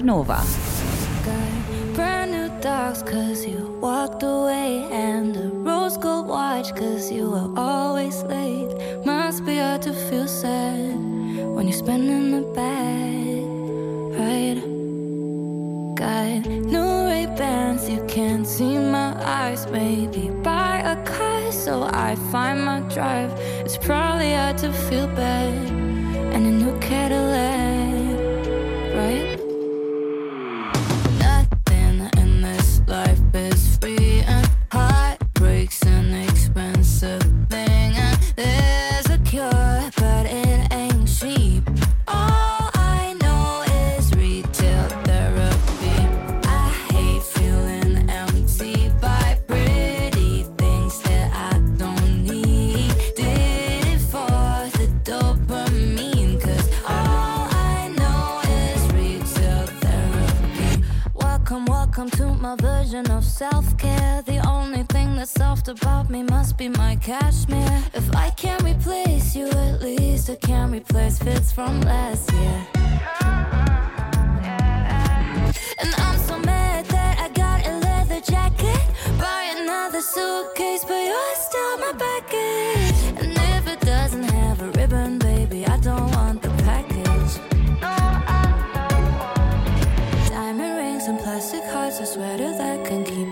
Nova. Got brand new dogs cause you walked away, and a rose gold watch cause you were always late. Must be hard to feel sad when you're spending the bag, right? Got new Ray-Bans, you can't see my eyes. Maybe buy a car so I find my drive. It's probably hard to feel bad, and a new Cadillac, right? Nothing in this life is free, and heartbreak's an expensive thing, and there's a cure, but it ain't cheap. All I know is retail therapy. I hate feeling empty by pretty things that I don't need. Did it for the dopamine, cause all I know is retail therapy. Welcome to my version of self-care. The only thing that's soft about me must be my cashmere. If I can't replace you, at least I can replace fits from last year. And I'm so mad that I got a leather jacket. Buy another suitcase, but you're still my baggage. And if it doesn't have a ribbon, baby, I don't want the package. Diamond rings and plastic hearts, a sweater that can keep